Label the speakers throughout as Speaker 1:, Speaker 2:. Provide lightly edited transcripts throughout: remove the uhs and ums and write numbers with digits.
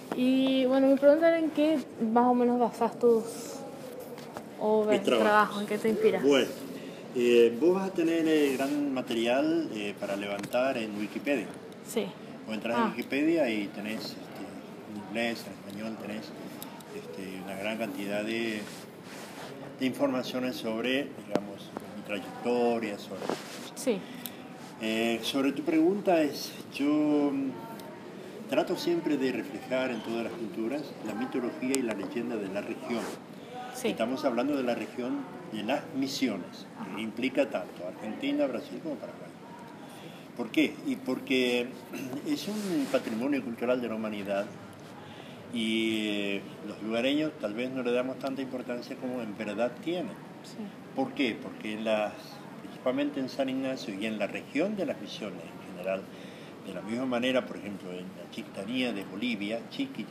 Speaker 1: Y bueno, mi pregunta era en qué más o menos basas tus obras, tu trabajo, en qué te inspiras.
Speaker 2: Bueno, vos vas a tener gran material para levantar en Wikipedia.
Speaker 1: Sí.
Speaker 2: Vos entras en Wikipedia y tenés en inglés, en español, tenés una gran cantidad de informaciones sobre, digamos, mi trayectoria, sobre...
Speaker 1: Sí.
Speaker 2: Sobre tu pregunta, yo trato siempre de reflejar en todas las culturas la mitología y la leyenda de la región.
Speaker 1: Sí.
Speaker 2: Estamos hablando de la región de las misiones, que implica tanto Argentina, Brasil como Paraguay. ¿Por qué? Y porque es un patrimonio cultural de la humanidad y los lugareños tal vez no le damos tanta importancia como en verdad tienen.
Speaker 1: Sí.
Speaker 2: ¿Por qué? Porque principalmente en San Ignacio y en la región de las misiones en general, de la misma manera, por ejemplo, en la Chiquitanía de Bolivia,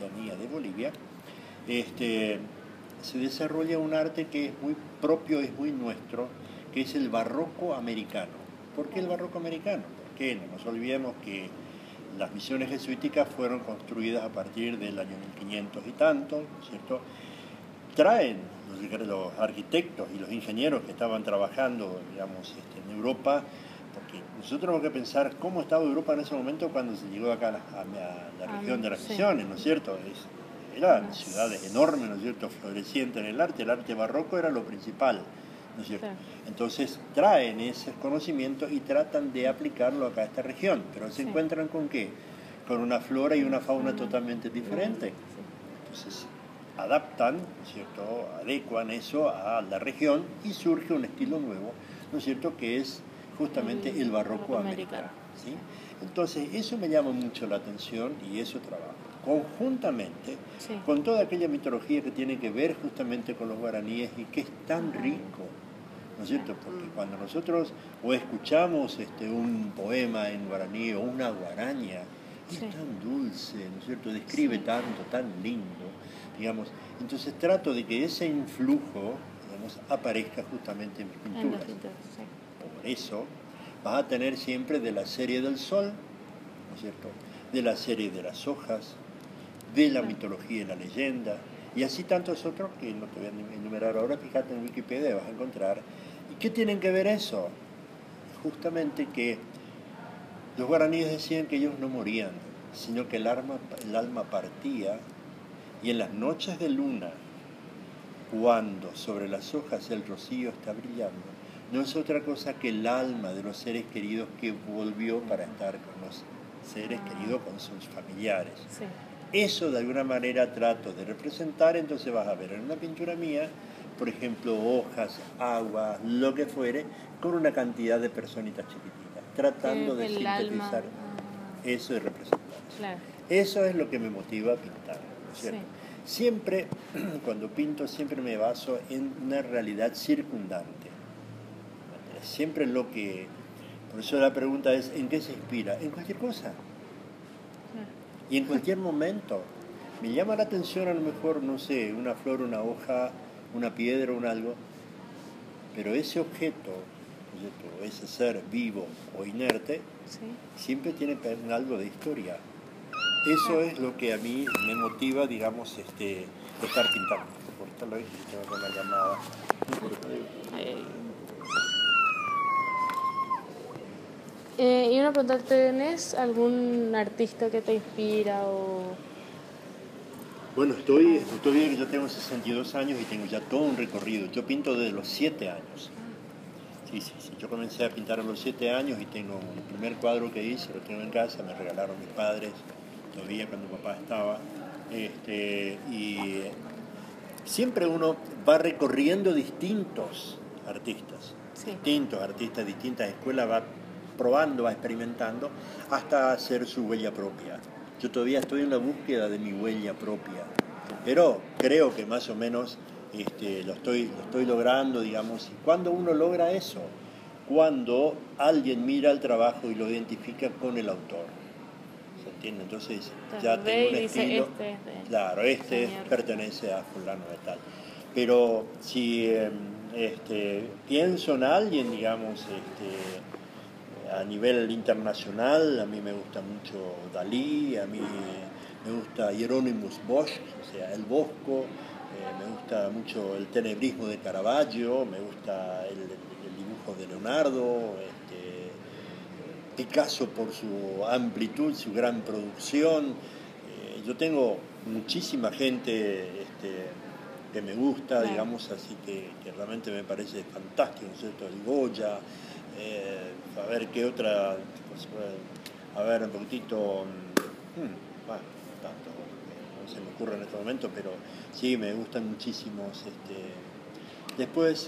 Speaker 2: se desarrolla un arte que es muy propio, es muy nuestro, que es el barroco americano. ¿Por qué el barroco americano? Porque no nos olvidemos que las misiones jesuíticas fueron construidas a partir del año 1500 y tanto, ¿cierto? Traen los arquitectos y los ingenieros que estaban trabajando, digamos, en Europa, porque nosotros tenemos que pensar cómo estaba Europa en ese momento cuando se llegó acá a la región de las misiones, ¿no es cierto? Eran ciudades enormes, ¿no es cierto?, florecientes en el arte barroco era lo principal, ¿no es cierto? Entonces traen ese conocimiento y tratan de aplicarlo acá a esta región, pero se encuentran ¿con qué? Con una flora y una fauna totalmente diferente. Entonces adaptan, ¿no es cierto?, adecuan eso a la región y surge un estilo nuevo, ¿no es cierto?, que es justamente el barroco americano, ¿sí? Entonces eso me llama mucho la atención y eso trabajo conjuntamente con toda aquella mitología que tiene que ver justamente con los guaraníes y que es tan rico, ¿no es cierto? Porque cuando nosotros o escuchamos un poema en guaraní o una guaraña, es tan dulce, ¿no es cierto? Describe tanto, tan lindo, digamos. Entonces trato de que ese influjo, digamos, aparezca justamente en mis pinturas. Por eso vas a tener siempre de la serie del sol, ¿no es cierto?, de la serie de las hojas, de la mitología y la leyenda, y así tantos otros que no te voy a enumerar ahora. Fíjate en Wikipedia, vas a encontrar. ¿Y qué tienen que ver eso? Justamente que los guaraníes decían que ellos no morían, sino que el alma partía, y en las noches de luna, cuando sobre las hojas el rocío está brillando, no es otra cosa que el alma de los seres queridos que volvió para estar con los seres queridos, con sus familiares.
Speaker 1: Sí.
Speaker 2: Eso de alguna manera trato de representar. Entonces vas a ver en una pintura mía, por ejemplo, hojas, agua, lo que fuere, con una cantidad de personitas chiquititas, tratando de sintetizar eso y representar. Claro. Eso es lo que me motiva a pintar, ¿no es cierto? Siempre, cuando pinto, siempre me baso en una realidad circundante. Siempre lo que... Por eso la pregunta es, ¿en qué se inspira? En cualquier cosa. Y en cualquier momento. Me llama la atención a lo mejor, no sé, una flor, una hoja, una piedra, un algo, pero ese objeto, ese ser vivo o inerte, siempre tiene algo de historia. Eso es lo que a mí me motiva, digamos, estar pintando. Por ahí, tengo una llamada.
Speaker 1: Y una pregunta, ¿tenés algún artista que te inspira o...?
Speaker 2: Bueno, estoy bien, yo tengo 62 años y tengo ya todo un recorrido. Yo pinto desde los 7 años. Sí. Yo comencé a pintar a los 7 años y tengo el primer cuadro que hice, lo tengo en casa, me regalaron mis padres, todavía cuando papá estaba. Y siempre uno va recorriendo distintos artistas, distintas escuelas, va probando, va experimentando, hasta hacer su huella propia. Yo todavía estoy en la búsqueda de mi huella propia, pero creo que más o menos lo estoy logrando, digamos. ¿Y cuándo uno logra eso? Cuando alguien mira el trabajo y lo identifica con el autor. ¿Se entiende? Entonces ya tengo un estilo. Claro, pertenece a fulano de tal. Pero si pienso en alguien, digamos, a nivel internacional, a mí me gusta mucho Dalí, a mí me gusta Hieronymus Bosch, o sea, el Bosco, me gusta mucho el tenebrismo de Caravaggio, me gusta el dibujo de Leonardo, Picasso por su amplitud, su gran producción. Yo tengo muchísima gente que me gusta, digamos, así que realmente me parece fantástico, ¿no es cierto? El Goya, a ver qué otra, pues, a ver un poquitito, bueno, tanto, no se me ocurre en este momento, pero sí, me gustan muchísimos. Después,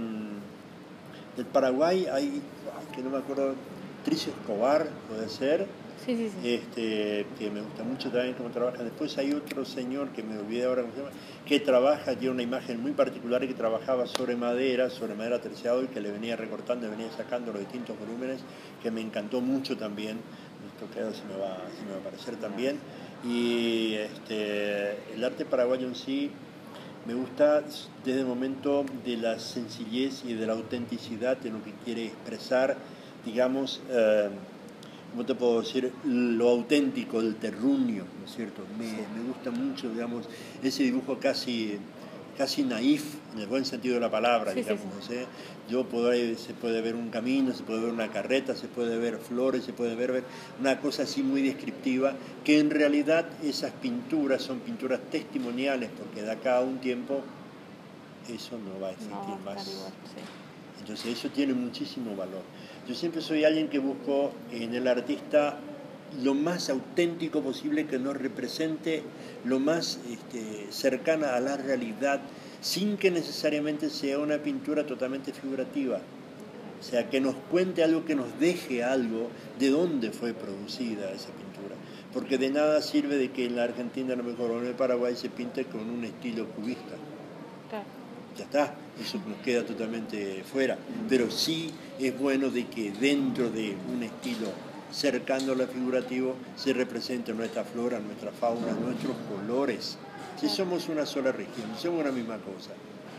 Speaker 2: del Paraguay hay, que no me acuerdo, Tricio Escobar, puede ser.
Speaker 1: Sí.
Speaker 2: Que me gusta mucho también cómo trabaja. Después hay otro señor que me olvidé ahora cómo se llama, que trabaja, tiene una imagen muy particular y que trabajaba sobre madera terciado y que le venía recortando y venía sacando los distintos volúmenes, que me encantó mucho también. Esto creo se me va a aparecer también. Y el arte paraguayo en sí me gusta desde el momento de la sencillez y de la autenticidad de lo que quiere expresar, digamos, ¿cómo te puedo decir? Lo auténtico, el terruño, ¿no es cierto? Me gusta mucho, digamos, ese dibujo casi naif, en el buen sentido de la palabra, digamos. ¿No sé? Se puede ver un camino, se puede ver una carreta, se puede ver flores, se puede ver una cosa así muy descriptiva, que en realidad esas pinturas son pinturas testimoniales, porque de acá a un tiempo eso no va a existir más. Igual, sí. Entonces eso tiene muchísimo valor. Yo siempre soy alguien que busco en el artista lo más auténtico posible, que nos represente lo más cercana a la realidad, sin que necesariamente sea una pintura totalmente figurativa. O sea, que nos cuente algo, que nos deje algo de dónde fue producida esa pintura. Porque de nada sirve de que en la Argentina, a lo mejor, o en el Paraguay se pinte con un estilo cubista. Claro. Ya está, eso nos queda totalmente fuera. Pero sí es bueno de que dentro de un estilo cercano a lo figurativo se represente nuestra flora, nuestra fauna, nuestros colores. Si somos una sola región, somos una misma cosa.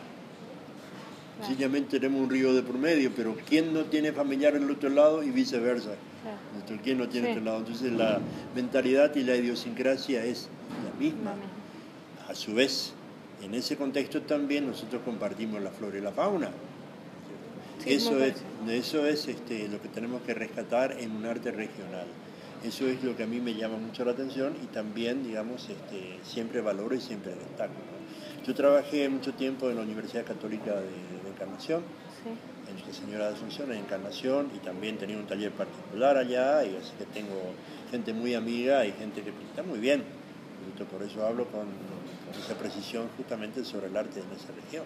Speaker 2: Sencillamente tenemos un río de por medio, pero ¿quién no tiene familiar en el otro lado y viceversa? ¿Quién no tiene otro lado? Entonces la mentalidad y la idiosincrasia es la misma. A su vez, en ese contexto también nosotros compartimos la flora y la fauna. Sí, eso es lo que tenemos que rescatar en un arte regional. Eso es lo que a mí me llama mucho la atención y también, digamos, siempre valoro y siempre destaco, ¿no? Yo trabajé mucho tiempo en la Universidad Católica de Encarnación, en Nuestra Señora de Asunción, en Encarnación, y también tenía un taller particular allá, y así que tengo gente muy amiga y gente que pinta muy bien. Por eso hablo con esa precisión justamente sobre el arte en esa región.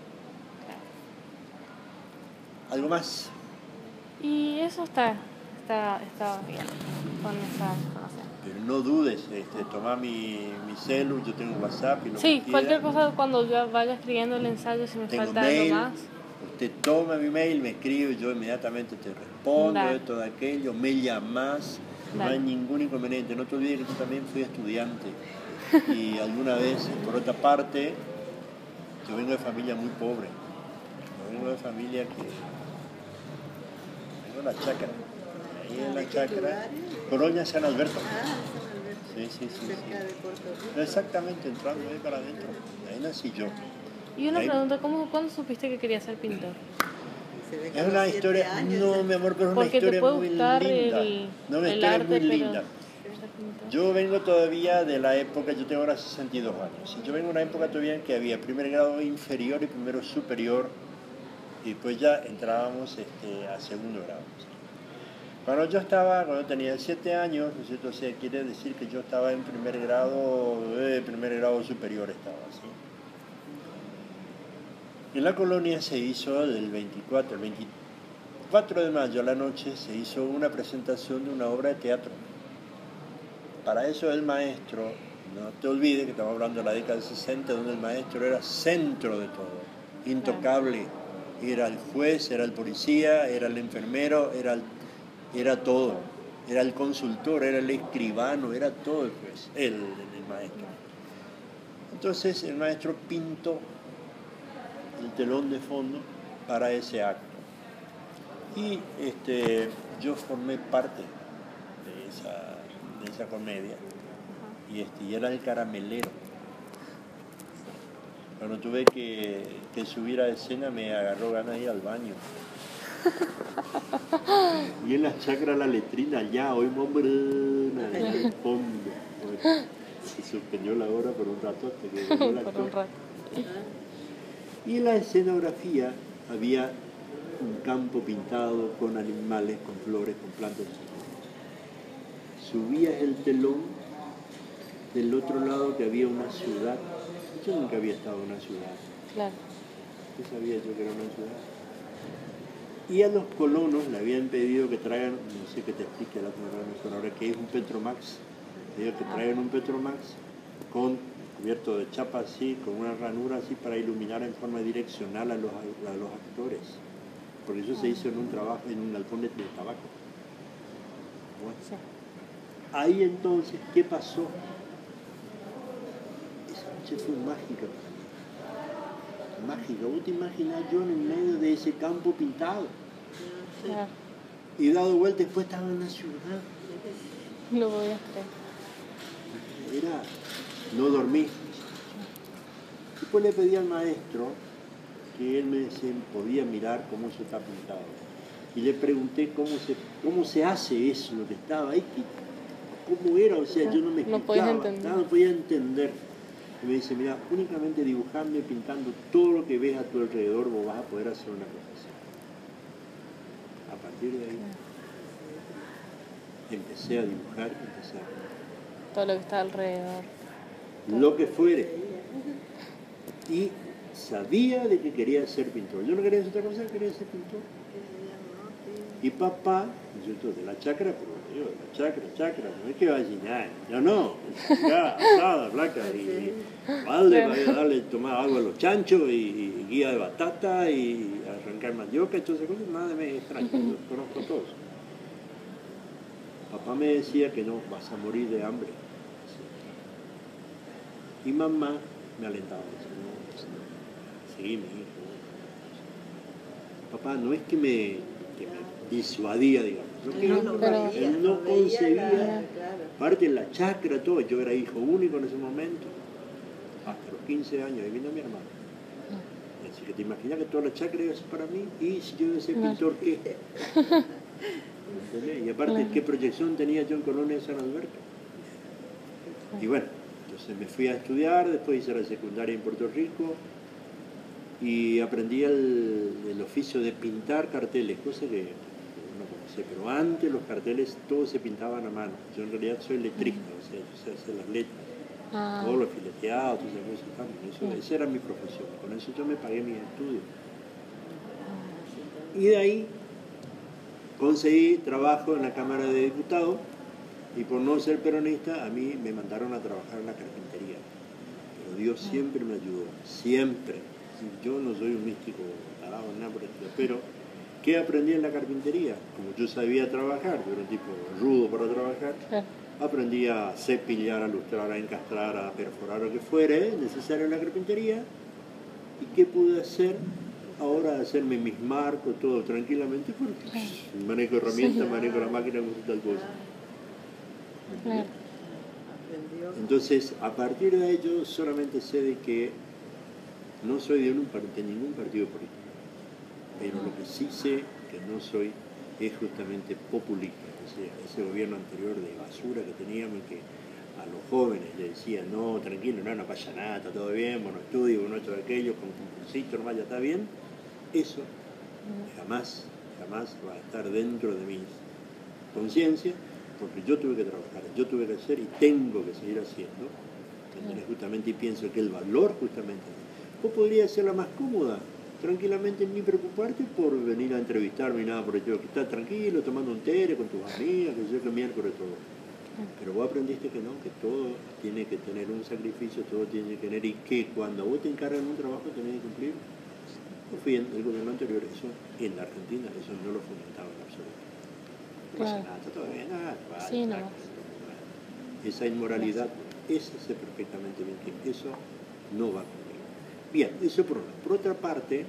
Speaker 2: ¿Algo más?
Speaker 1: Y eso está bien con esa información.
Speaker 2: Pero no dudes, tomá mi celu, yo tengo WhatsApp y lo que quiera.
Speaker 1: Cualquier cosa cuando yo vaya escribiendo el ensayo, si me falta algo más.
Speaker 2: Usted toma mi mail, me escribe, yo inmediatamente te respondo de todo aquello, me llamas, no hay ningún inconveniente. No te olvides que yo también fui estudiante y alguna vez, por otra parte, yo vengo de familia muy pobre, yo vengo de familia que... vengo de la Chácara, ahí en la Chácara, Colonia San Alberto. Sí.
Speaker 3: Cerca de Puerto Rico.
Speaker 2: Exactamente, entrando ahí para adentro, ahí nací yo.
Speaker 1: Y una pregunta, ¿cuándo supiste que querías ser pintor?
Speaker 2: Es una historia, no mi amor, pero es una historia muy linda. No, una historia muy linda. Yo vengo todavía de la época, yo tengo ahora 62 años, yo vengo de una época todavía en que había primer grado inferior y primero superior, y después ya entrábamos a segundo grado. Cuando tenía 7 años, ¿no es cierto? O sea, quiere decir que yo estaba en primer grado superior estaba, ¿sí? En la colonia se hizo el 24 de mayo a la noche, se hizo una presentación de una obra de teatro. Para eso el maestro, no te olvides que estamos hablando de la década del 60, donde el maestro era centro de todo, intocable. Era el juez, era el policía, era el enfermero, era todo. Era el consultor, era el escribano, era todo el juez, el maestro. Entonces el maestro pintó el telón de fondo para ese acto. Y yo formé parte de esa comedia. y era el caramelero. Cuando tuve que subir a escena me agarró ganas de ir al baño. Y en la chacra la letrina allá, hoy mombrana, en el fondo. Bueno, se suspendió la hora por un rato hasta que volvió el actor.
Speaker 1: Por un rato.
Speaker 2: Y en la escenografía había un campo pintado con animales, con flores, con plantas. Subías el telón, del otro lado que había una ciudad. Yo nunca había estado en una ciudad.
Speaker 1: Claro.
Speaker 2: ¿Qué sabía yo que era una ciudad? Y a los colonos le habían pedido que traigan, no sé qué te explique la señora ahora, que es un Petromax. Le digo que traigan un Petromax cubierto de chapa así, con una ranura así para iluminar en forma direccional a los actores. Porque eso se hizo en un trabajo, en un galpón de tabaco. Bueno.
Speaker 1: Sí.
Speaker 2: Ahí entonces, ¿qué pasó? Esa noche fue mágica. Mágica. ¿Vos te imaginás yo en medio de ese campo pintado?
Speaker 1: Claro.
Speaker 2: Y dado vuelta después estaba en la ciudad.
Speaker 1: No podías creer.
Speaker 2: No dormí. Después le pedí al maestro que él me podía mirar cómo eso está pintado. Y le pregunté cómo se hace eso, lo que estaba ahí, cómo era, o sea, yo no me explicaba, no podía entender. Y me dice, mira, únicamente dibujando y pintando todo lo que ves a tu alrededor vos vas a poder hacer una cosa así. A partir de ahí empecé a dibujar, empecé a pintar.
Speaker 1: Todo lo que está alrededor.
Speaker 2: Lo que fuere. Y sabía de que quería ser pintor. Yo no quería hacer otra cosa, quería ser pintor. Y papá, yo de la chacra, pero yo, la chacra, no es que va a llenar, yo no, acá, asada, blanca, y vale, voy a darle, tomar algo a los chanchos, y guía de batata, y arrancar mandioca, y todas esas cosas, nada me extraña, yo conozco todos. Papá me decía que no, vas a morir de hambre. Y mamá me alentaba, decía, no, sí, mi hijo. Papá no es que me disuadía, digamos. Él no concebía, aparte en la chacra, todo. Yo era hijo único en ese momento, hasta los 15 años, ahí vino mi hermano. Así que te imaginas que toda la chacra iba a ser para mí, y si yo iba a ser pintor, ¿qué? ¿Entendés? Y aparte, ¿qué proyección tenía yo en Colonia de San Alberto? Y bueno, entonces me fui a estudiar, después hice la secundaria en Puerto Rico, y aprendí el oficio de pintar carteles, cosa que no conocía, pero antes los carteles todos se pintaban a mano. Yo en realidad soy letrista, o sea, yo sé hacer las letras, todos los fileteados, todas esas cosas, esa era mi profesión, con eso yo me pagué mis estudios. Y de ahí conseguí trabajo en la Cámara de Diputados, y por no ser peronista, a mí me mandaron a trabajar en la carpintería. Pero Dios siempre me ayudó, siempre. Yo no soy un místico tarado, nada por esto, pero ¿qué aprendí en la carpintería? Como yo sabía trabajar, yo era un tipo rudo para trabajar, aprendí a cepillar, a lustrar, a encastrar, a perforar, lo que fuere necesario en la carpintería. ¿Y qué pude hacer? Ahora hacerme mis marcos, todo tranquilamente, porque manejo herramientas, manejo la máquina, como tal cosa. Entonces, a partir de ello, solamente sé de que no soy de ningún partido político, pero lo que sí sé que no soy es justamente populista. O sea, ese gobierno anterior de basura que teníamos y que a los jóvenes le decían, no, tranquilo, no pasa nada, está todo bien, bueno, estudio, bueno, esto, aquello, con cursito, nomás ya está bien. Eso jamás va a estar dentro de mi conciencia, porque yo tuve que trabajar, yo tuve que hacer y tengo que seguir haciendo, justamente, y pienso que el valor justamente, vos podrías ser la más cómoda, tranquilamente, ni preocuparte por venir a entrevistarme y nada por ello, que estás tranquilo, tomando un té con tus amigas, que yo que miércoles todo. Pero vos aprendiste que no, que todo tiene que tener un sacrificio, todo tiene que tener, y que cuando vos te encargan un trabajo tenés que cumplir. Yo fui en el gobierno anterior, eso en la Argentina, eso no lo fomentaba en absoluto. No pasa nada, está todo bien,
Speaker 1: sí, no.
Speaker 2: Esa inmoralidad, esa sé perfectamente bien que eso no va conmigo. Bien, eso por una. Por otra parte,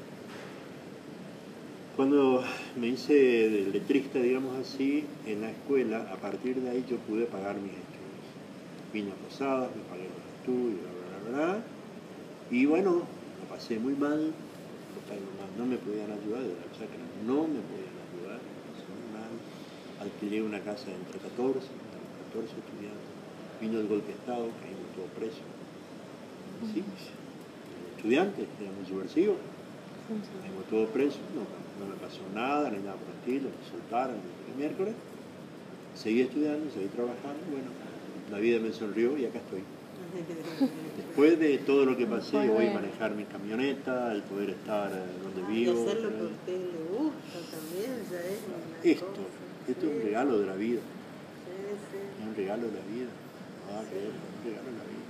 Speaker 2: cuando me hice de letrista, digamos así, en la escuela, a partir de ahí yo pude pagar mis estudios. vine a Posadas, me pagué los estudios, bla, bla, bla. Y bueno, lo pasé muy mal, total, no me podían ayudar, de la chacra no me podían ayudar, lo pasé muy mal. Alquilé una casa entre 14 estudiantes. Vino el golpe de Estado, caímos todos presos. Sí, estudiantes, era muy subversivo. Caímos todos presos, no me pasó nada, ni nada por el estilo, me soltaron el miércoles. Seguí estudiando, seguí trabajando, bueno, la vida me sonrió y acá estoy. Después de todo lo que pasé, hoy manejar mi camioneta, el poder estar donde vivo.
Speaker 3: Y hacer lo que a usted le gusta también, ya es una
Speaker 2: esto es un regalo de la vida.
Speaker 3: Sí.
Speaker 2: Es un regalo de la vida. Un regalo de la vida.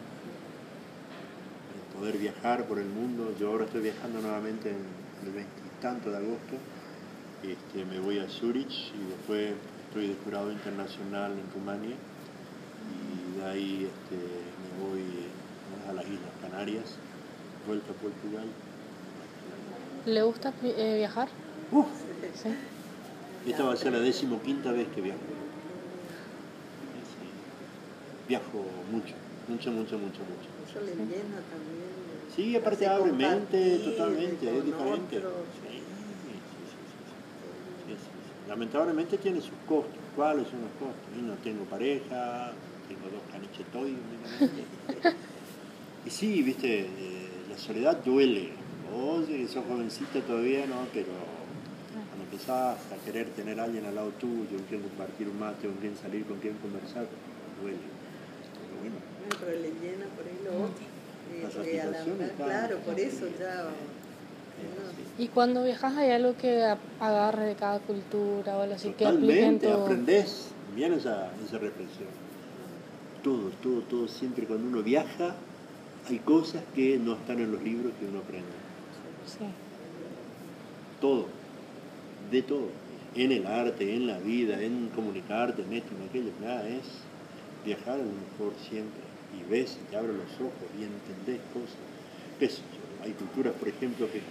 Speaker 2: El poder viajar por el mundo. Yo ahora estoy viajando nuevamente el 20 y tanto de agosto. Me voy a Zurich y después estoy de jurado internacional en Rumania. Y de ahí me voy a las Islas Canarias, vuelta a Portugal.
Speaker 1: ¿Le gusta viajar? Sí.
Speaker 2: Esta va a ser la 15ª vez que viajo. Viajo mucho.
Speaker 3: Eso le llena también.
Speaker 2: Sí, aparte abre mente totalmente, es diferente. Sí. Lamentablemente tiene sus costos. ¿Cuáles son los costos? Yo no tengo pareja, tengo 2 caniches toy únicamente. Y sí, viste, la soledad duele. Oye, sos jovencita todavía, ¿no? Pero cuando empezás a querer tener a alguien al lado tuyo, con quien compartir un mate, con quien salir, con quien conversar, duele. Pero bueno.
Speaker 3: Pero le llena por ahí lo otro.
Speaker 2: La satisfacción está...
Speaker 3: Claro, por eso ya...
Speaker 1: ¿Y cuando viajas hay algo que agarre de cada cultura o algo así que aplique en
Speaker 2: Totalmente,
Speaker 1: tu...
Speaker 2: aprendés bien esa reflexión. Todo, siempre cuando uno viaja hay cosas que no están en los libros que uno aprende.
Speaker 1: Sí.
Speaker 2: Todo, de todo. En el arte, en la vida, en comunicarte, en esto, en aquello, nada, es viajar a lo mejor siempre. Y ves, te abres los ojos y entendés cosas. Hay culturas, por ejemplo, que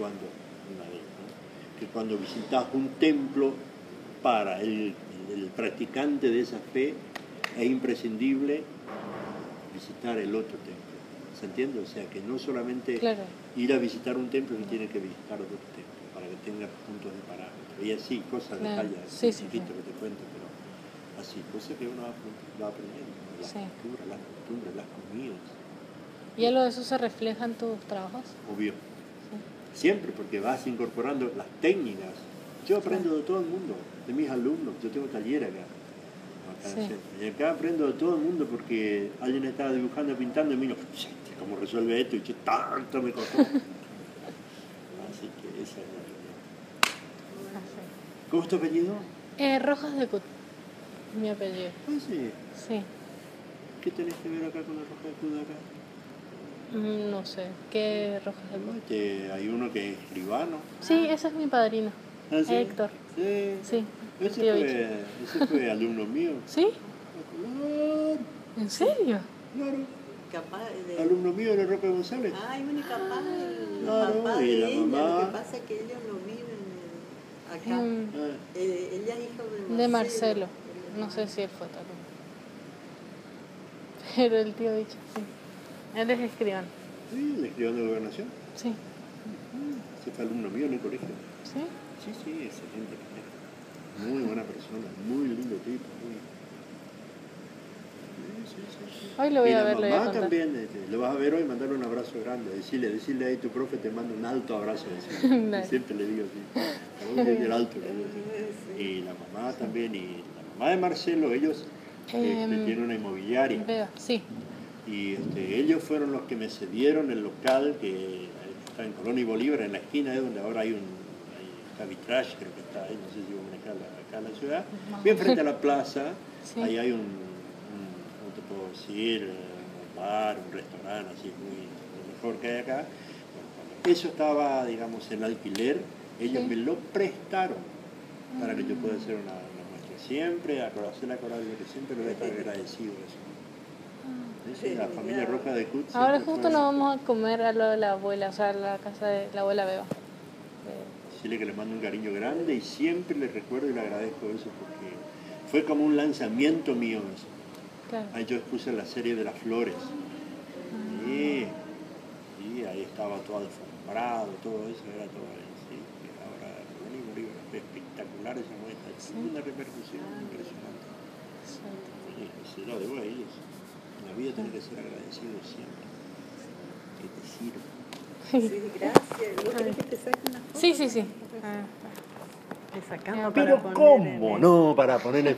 Speaker 2: cuando visitas un templo, para el practicante de esa fe, es imprescindible visitar el otro templo. ¿Se entiende? O sea, que no solamente ir a visitar un templo, sino tiene que visitar otro templo, para que tenga puntos de parámetro. Y así, cosas detalladas, que te cuento, pero así, cosas que uno va aprendiendo. Las culturas, las costumbres, las comidas.
Speaker 1: ¿Y algo de eso se refleja en tus trabajos?
Speaker 2: Obvio. Siempre, porque vas incorporando las técnicas. Yo aprendo de todo el mundo, de mis alumnos. Yo tengo taller acá. Y acá aprendo de todo el mundo porque alguien estaba dibujando, pintando y miro, ¿cómo resuelve esto? Y yo tanto me costó. Así que esa es la realidad. ¿Cómo es tu apellido?
Speaker 1: Rojas de Cut, mi apellido.
Speaker 2: Ah, sí.
Speaker 1: Sí.
Speaker 2: ¿Qué tenés que ver acá con la Roja de Cut acá?
Speaker 1: No sé, ¿qué Rojas de Cut?
Speaker 2: Hay uno que es escribano.
Speaker 1: Sí, ese es mi padrino.
Speaker 2: ¿Ah, sí?
Speaker 1: Héctor.
Speaker 2: Sí. Ese fue alumno mío.
Speaker 1: ¿Sí?
Speaker 2: Claro.
Speaker 1: ¿En serio?
Speaker 2: Claro.
Speaker 3: Capaz de...
Speaker 2: Alumno mío de Roca González.
Speaker 3: Ay, bueno, capaz el
Speaker 2: papá
Speaker 3: de
Speaker 2: la
Speaker 3: ella.
Speaker 2: mamá.
Speaker 3: Lo que pasa es que ellos no viven acá. Ella es hija
Speaker 1: de Marcelo. No sé si él fue tal. Pero el tío dicho, sí. Él es escribano.
Speaker 2: Sí, el escribano de gobernación.
Speaker 1: Sí.
Speaker 2: Ese fue alumno mío en el colegio.
Speaker 1: ¿Sí?
Speaker 2: Sí, excelente. Muy buena persona, muy lindo tipo. Sí.
Speaker 1: Hoy lo voy a ver,
Speaker 2: lo
Speaker 1: voy a contar.
Speaker 2: También, lo vas a ver hoy y mandarle un abrazo grande. Decirle ahí a tu profe te manda un alto abrazo. Siempre le digo así. El alto, le digo así. Y la mamá también, y la mamá de Marcelo, ellos tienen una inmobiliaria.
Speaker 1: Veo, sí.
Speaker 2: Y ellos fueron los que me cedieron el local que está en Colón y Bolívar, en la esquina donde ahora hay está Vitrage, creo que está ahí, no sé si voy a manejar acá en la ciudad, bien frente a la plaza. Sí. Ahí hay ¿cómo te puedo decir? Un bar, un restaurante, así muy lo mejor que hay acá. Bueno, eso estaba, digamos, en alquiler, ellos me lo prestaron para que yo pueda hacer una muestra. Siempre, hacer la coral, que siempre lo voy a estar agradecido de eso. Sí, la familia Roja de Cut.
Speaker 1: Ahora justo nos vamos a comer a lo de la abuela, o sea, a la casa de la abuela Beba.
Speaker 2: Decirle que le mando un cariño grande y siempre le recuerdo y le agradezco eso porque fue como un lanzamiento mío eso.
Speaker 1: Claro.
Speaker 2: Ahí yo expuse la serie de las flores. Y ahí estaba todo alfombrado, todo eso, era todo ahí, sí. Y ahora, un libro espectacular esa muestra, tuvo una repercusión impresionante. Sí, se lo debo a ellos. En la vida tiene que ser agradecido siempre. Que te sirva.
Speaker 3: Sí, gracias. ¿Vos querés que te saque una foto?
Speaker 1: Sí.
Speaker 3: Le sacamos
Speaker 2: Pero
Speaker 3: para
Speaker 2: ¿cómo
Speaker 3: poner
Speaker 2: no? Para ponerle